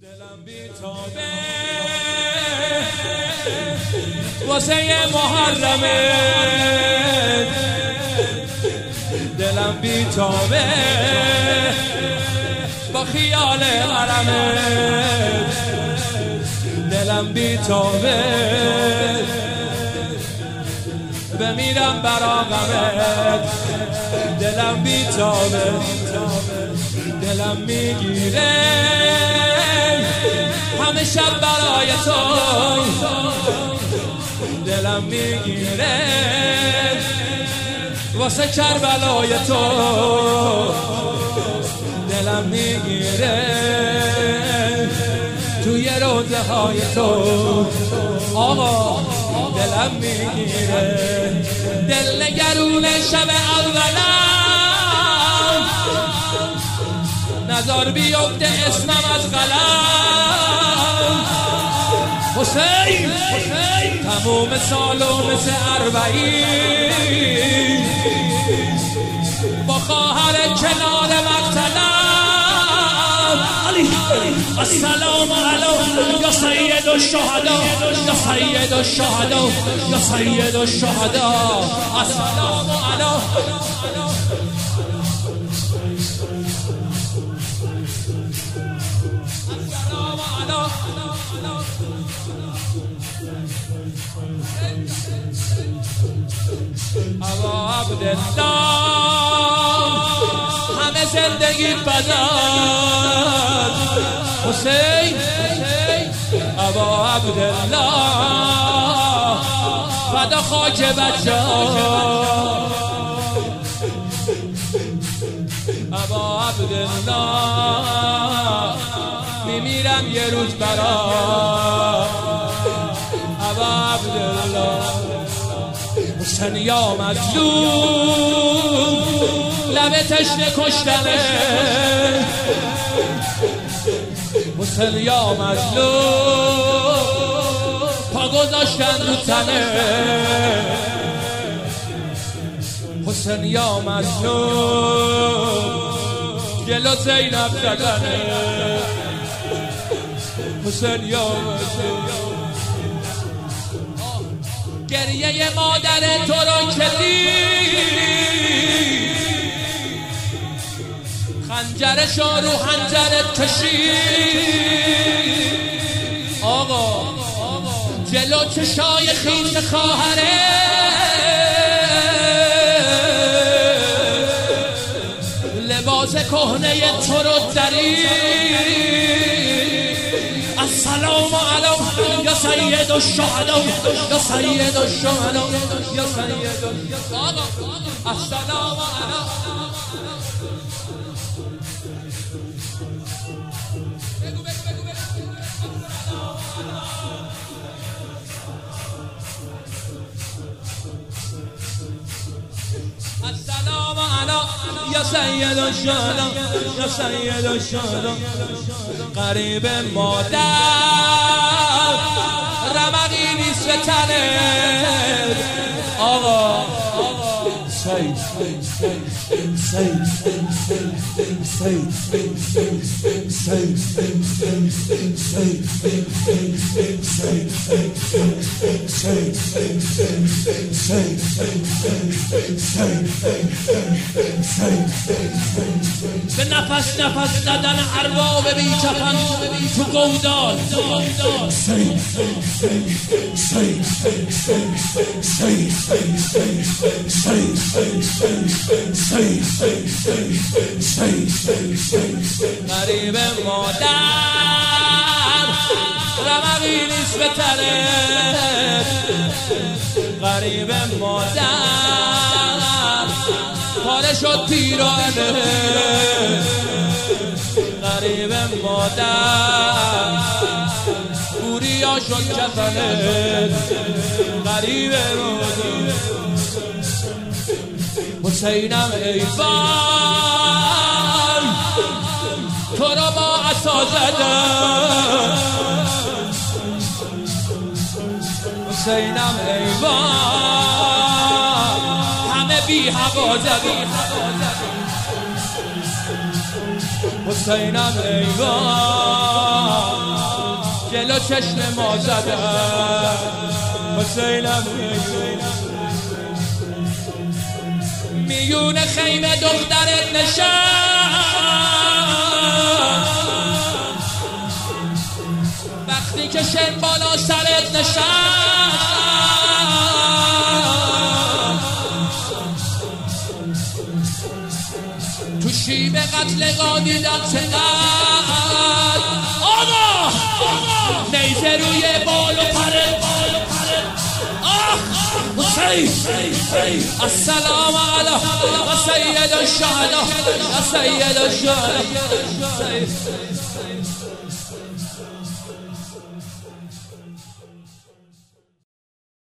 دلم بیتابه واسه محرمه، دلم بیتابه با خیال حرمه، دلم بیتابه بمیرم برا غمت، دلم بیتابه دلم میگیره همه شب برای تو، دلم میگیره واسه کربلای تو، دلم میگیره توی روزه های تو آقا، دلم میگیره دل نگرون شب اولم، نظر بیفته اسمم از قلم، حسین تموم سالو مثل 40 با خواهر کنار مقتلم، السلام علیکم یا سید الشهدا، یا سید الشهدا، یا سید الشهدا، السلام علیکم. ابا عبدالله همه زندگی بدن، حسین ابا عبدالله فدا خاک بچه، ابا عبدالله میمیرم یه روز برا، ابا عبدالله حسین یا مظلوم لب تشنه کشتنه، حسین یا مظلوم پا گذاشتن رو تنه، حسین یا مظلوم جلو زینب زدنه، حسین یا مظلوم گریه مادر تو رو کشید، خنجرش رو حنجرت کشید آقا، جلو چشای خیس خواهره لباس کهنه تو رو درید، السلام علیکم یا سید الشهدا، یا سید الشهدا، یا سید الشهدا، السلام علیکم. السلام علیکم یا سید الشهدا، یا سید الشهدا، قریب مادر رمقی نیست به تنت آقا، سید به نفس زدن ارباب بیچپن تو گودال، قریب مادر رمقی نیست به تنت، قریب مادر پاره شد پیرانه، قریب مادر بوریا شد کفنت، قریب مادر حسینم ایوان تو را با عصا زدم، حسینم ایوان همه بی حقا زدم، حسینم ایوان چشم ما زدن حسینم میون خیمه دخترت نشست وقتی که شن بالا سرت نشست تو شیب قتل قادیدم چقدر آقا نیزه روی بال و پرت حسین السلام علیکم سید الشهدا سید الشهدا